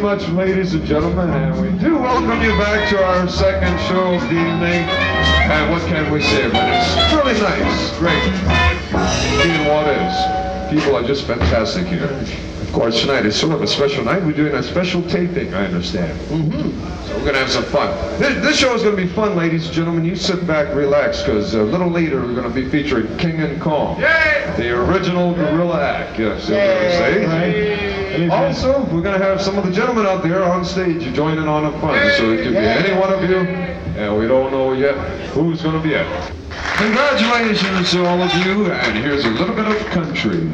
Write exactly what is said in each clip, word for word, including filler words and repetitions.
much, ladies and gentlemen, and we do welcome you back to our second show of the evening. And what can we say about it? It's really nice, great. Being what is. People are just fantastic here. Of course, tonight is sort of a special night. We're doing a special taping, I understand. Mm-hmm. So we're going to have some fun. This, this show is going to be fun, ladies and gentlemen. You sit back, relax, because a little later we're going to be featuring King and Kong. Yay! The original gorilla act, yes, you're going to say. Also, we're going to have some of the gentlemen out there on stage joining on the fun. So it could be any one of you, and we don't know yet who's going to be it. Congratulations to all of you, and here's a little bit of country.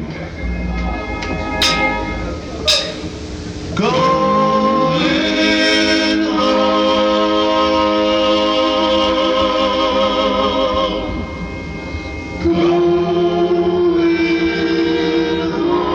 Going home, going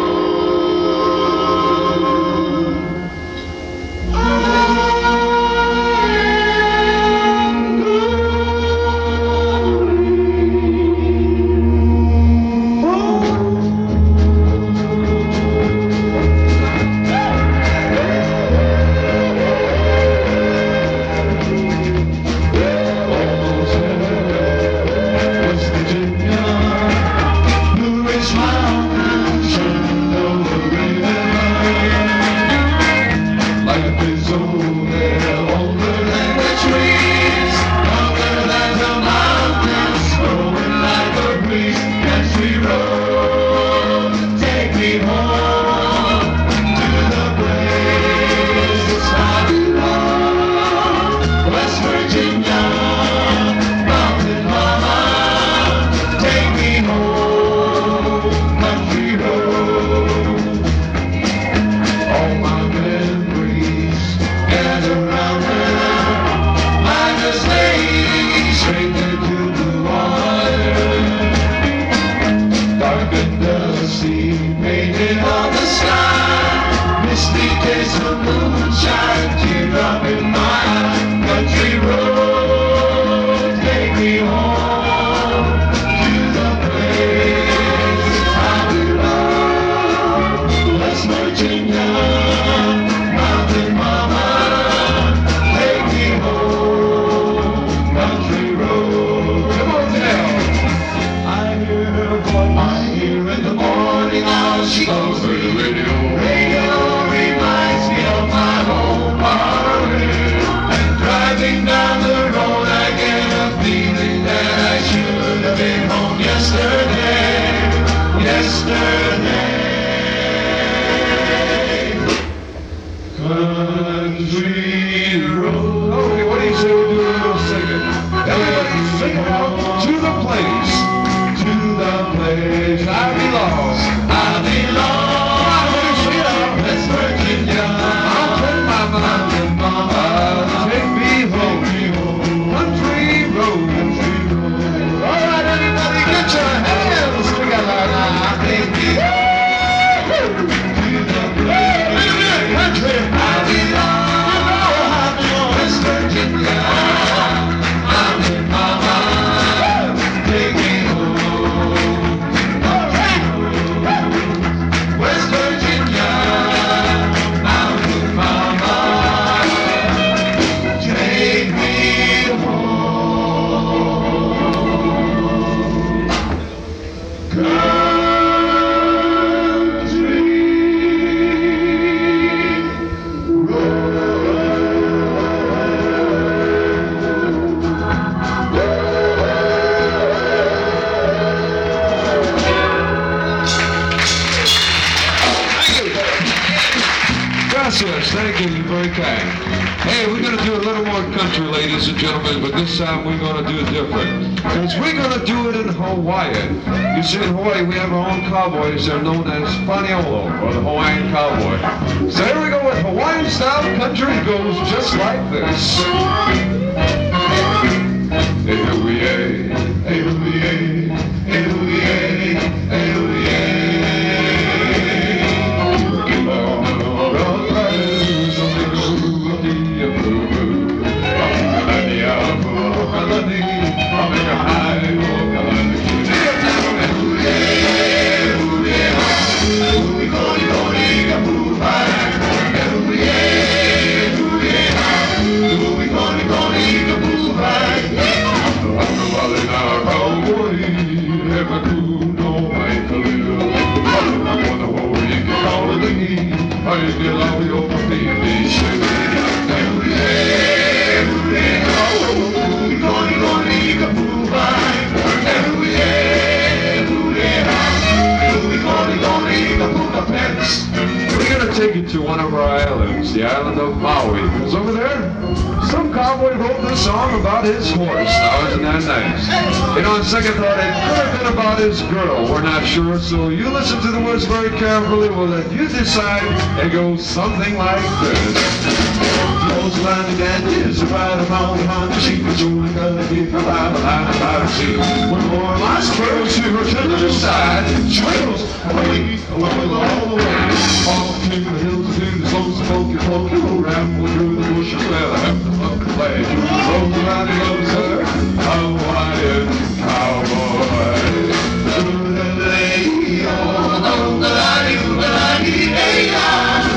Thank you, you're very kind. Hey, we're going to do a little more country, ladies and gentlemen, but this time we're going to do it different. Because we're going to do it in Hawaiian. You see, in Hawaii, we have our own cowboys. They're known as Paniolo, or the Hawaiian cowboy. So here we go with Hawaiian-style country. It goes just like this. Hey-hoo-yay, hey-hoo-yay, hey-hoo-yay, hey-hoo-yay. Yeah. one of our islands, the island of Maui. Because over there, some cowboy wrote this song about his horse. Now, isn't that nice? You know, on second thought, it could have been about his girl. We're not sure, so you listen to the words very carefully. We'll let you decide. It goes something like this. Those landing dandies right around behind the sheep. It's only gonna keep a line behind the line sheep. When more my squirrels to her to the side, trails away, away, all the way. All to the hills, to the slopes, funky, funky, go ramble through the bushes where I have to love to play. Roll around the other side, Hawaiian cowboy. Doodle-lay, oh, doodle-lay, doodle-lay, hey-ya.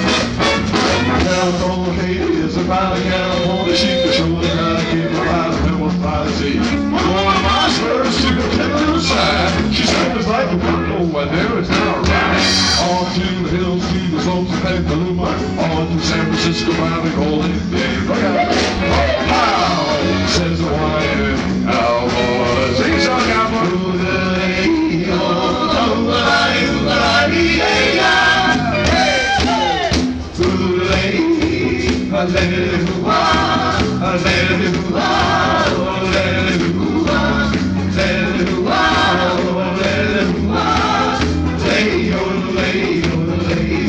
California, California, sheep is showing how to keep alive and what's by the sea. One of my spurs to the tender side. She sounds like a buckle when there is not a ride. On to the hills, to the slopes of Petaluma, on to San Francisco by the Golden Gate. Look out! Pow! Says the Hawaiian cowboy. Sing a song, cowboy. Ooh-la-dee, oh, ooh-la-dee, ooh-la-dee, hey-ya. Hey! Ooh-la-dee. Hallelujah, hallelujah, hallelujah, hallelujah, hallelujah. Lay, oh, lay, oh, lay.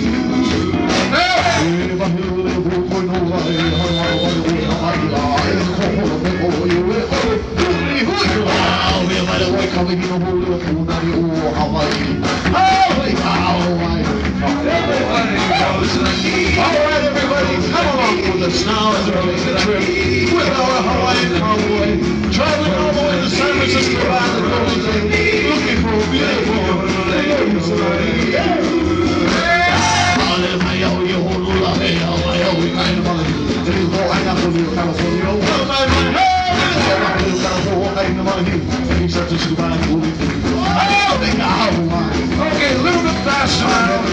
All right, everybody, come along with us now as we make the trip with our Hawaiian cowboy, traveling all the way to San Francisco by the Golden Gate, looking for a beautiful okay, a little bit faster now.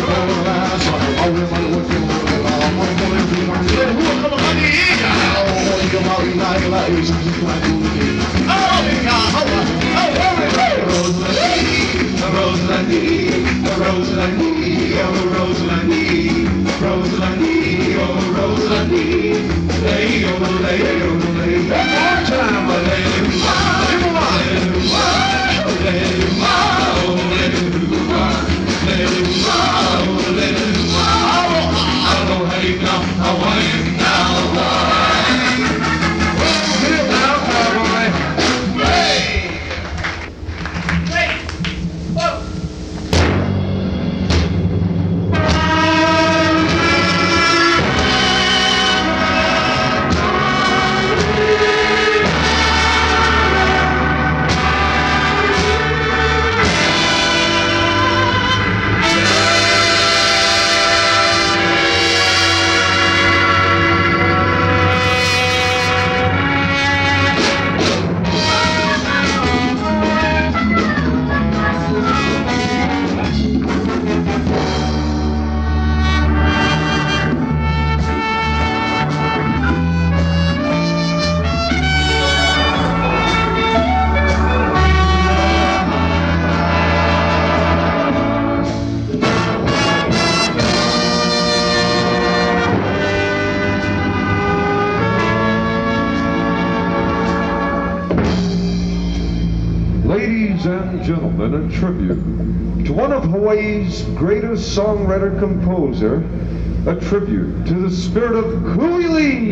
Ladies and gentlemen, a tribute to one of Hawaii's greatest songwriter-composer, a tribute to the spirit of Kuili.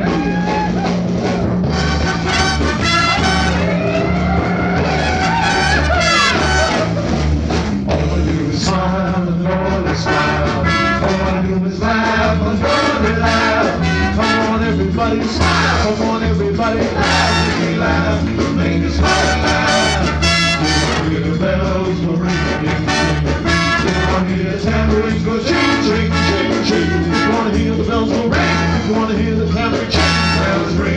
All I do is smile and Lord is smile. All I do is laugh and Lord is laugh. Come on everybody, smile. Come on everybody, laugh. Make me laugh. Make me smile and laugh. The bells will ring again. You want to hear the tambourines go ching, ching, ching, ching. You want to hear the bells go ring. You want to hear the tambourine ching. Bells ring.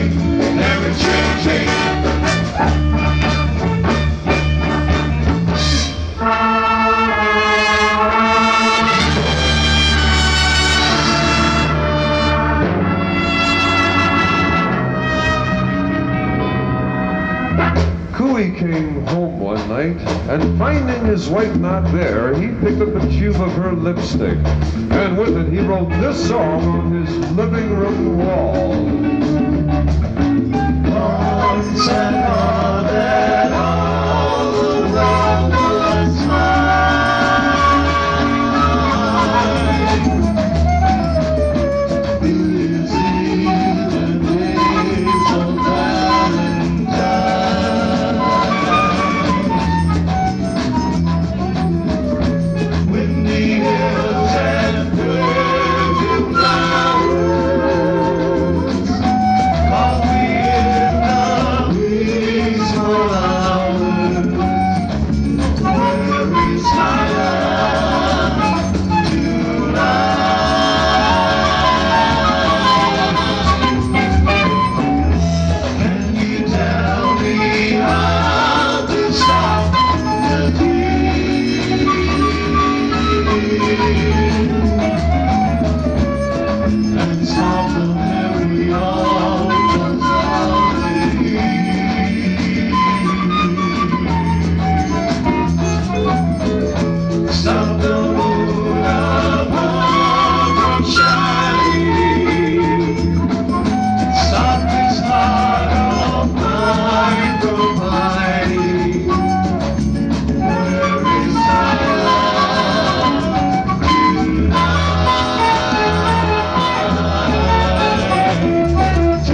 Louis came home one night, and finding his wife not there, he picked up a tube of her lipstick, and with it he wrote this song on his living room wall. Once and all that all the world was mine. These even days of Valentine. Windy hills and perfume flowers. Coffee in the breeze for hours. Where is my love tonight? Can you tell me how to stop the dream and stop the memory of what's happening? Stop the moon above from shining. Stop this heart of mine from hiding. Where is my love tonight?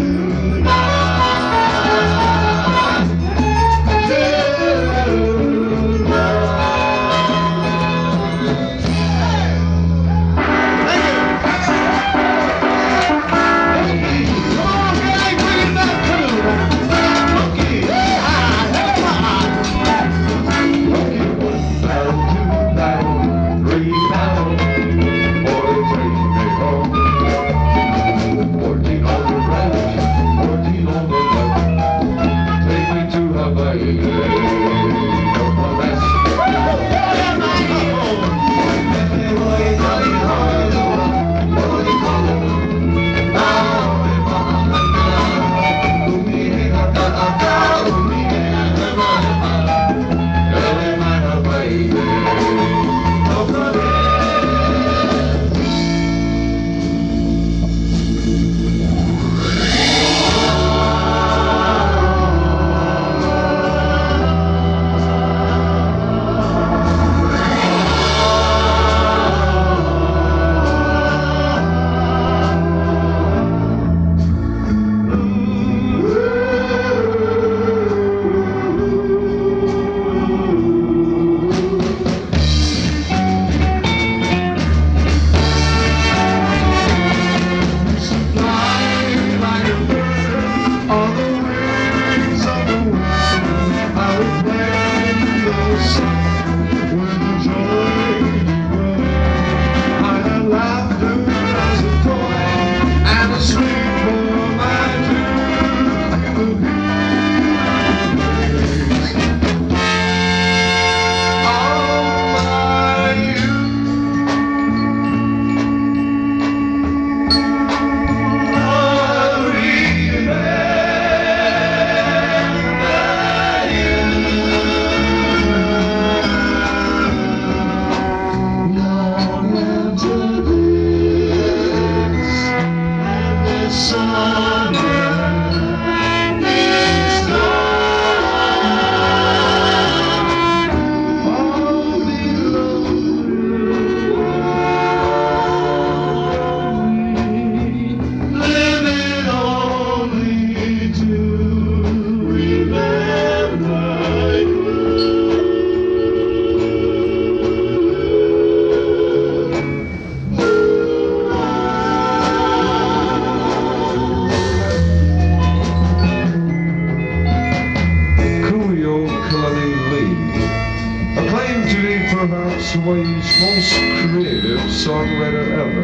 perhaps Hawaii's most creative songwriter ever.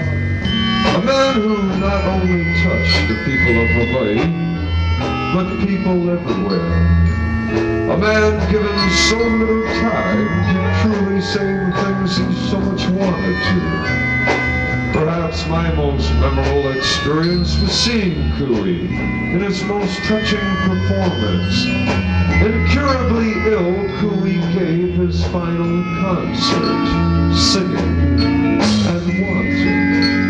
A man who not only touched the people of Hawaii, but people everywhere. A man given so little time to truly say the things he so much wanted to. Perhaps my most memorable experience was seeing Cooey in his most touching performance. Incurably ill, Cooey gave his final concert, singing and wanting.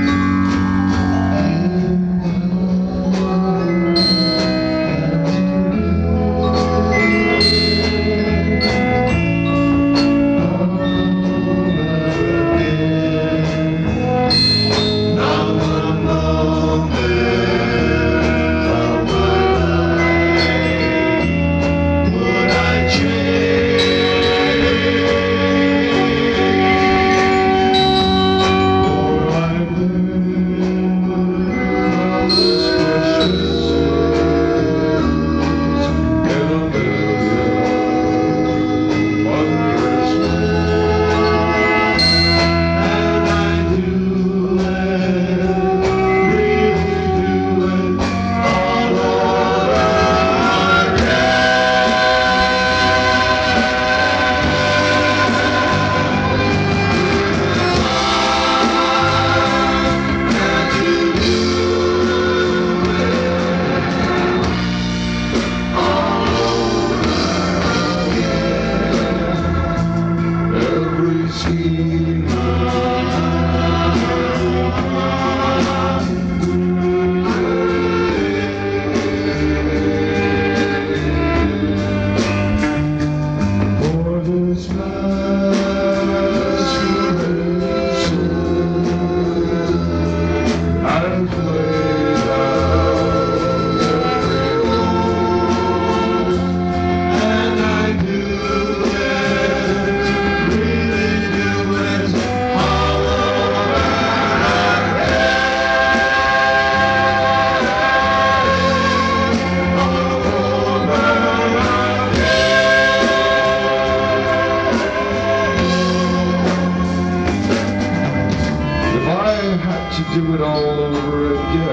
Do it all over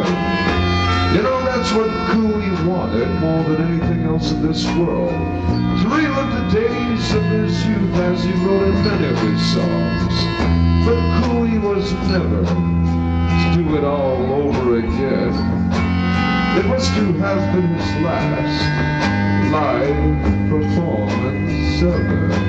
again. You know, that's what Cooey wanted more than anything else in this world. To relive the days of his youth as he wrote in many of his songs. But Cooey was never to do it all over again. It was to have been his last live performance ever.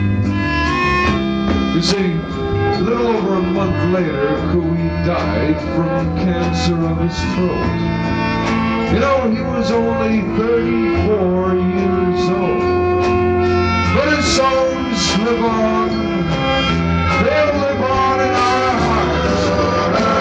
You see, a little over a month later, Cooey died from cancer of his throat. You know, he was only thirty-four years old. But his songs live on. They'll live on in our hearts.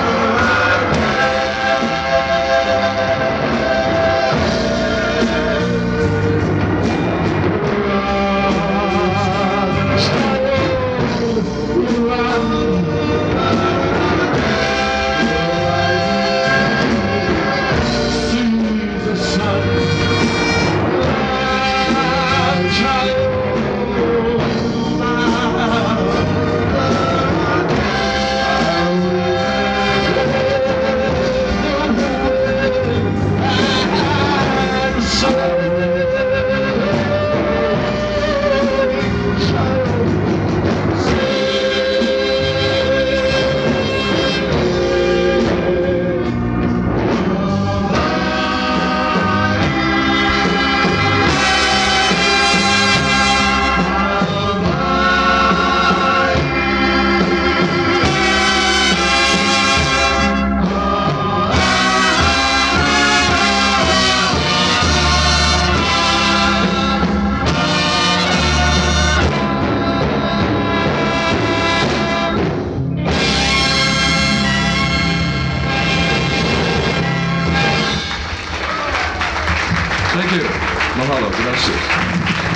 Thank you. Mahalo. Gracias.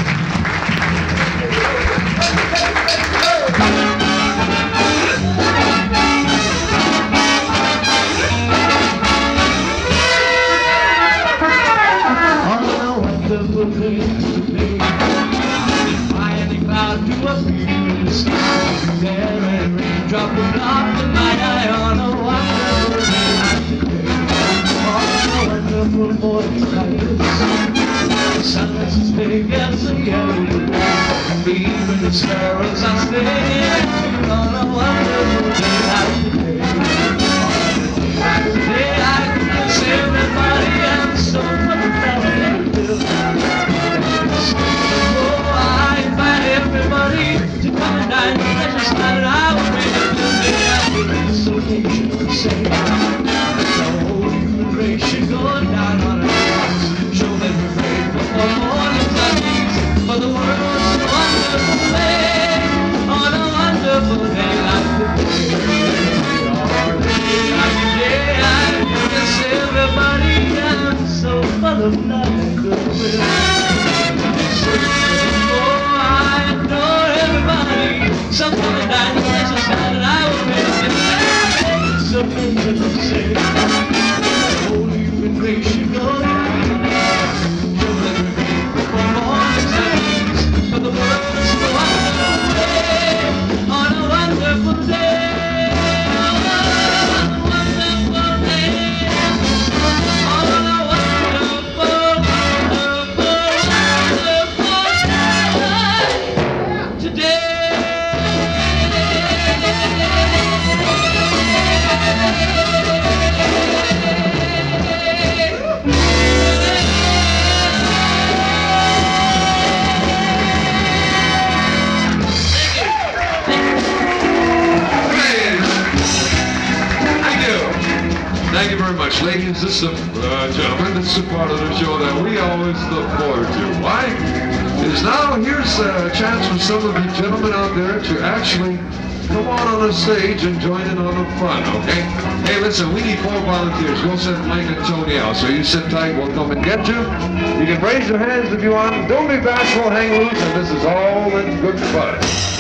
Silence is big as a yellow. Even the sparrows are staying on a wonderful day like today. decided I would make a living out of this occasion to say the whole human race should go down on our knees, show that we're grateful for mornings like these, for the world's a wonderful day, on a wonderful day like the day we are living like today. I guess everybody else so full of love and goodwill. Oh, I adore everybody. Some point I just decided I would make it. So many to say, the whole human race should go down. Show that we're grateful for mornings like these, for the world is a wonderful day, on a wonderful day. Thank you very much, ladies. This is, uh, gentlemen, this is a part of the show that we always look forward to. Why? Is now here's a chance for some of you gentlemen out there to actually come on on the stage and join in on the fun, okay? Hey, listen, we need four volunteers. We'll send Mike and Tony out, so you sit tight. We'll come and get you. You can raise your hands if you want. Don't be bashful, hang loose, and this is all in good fun.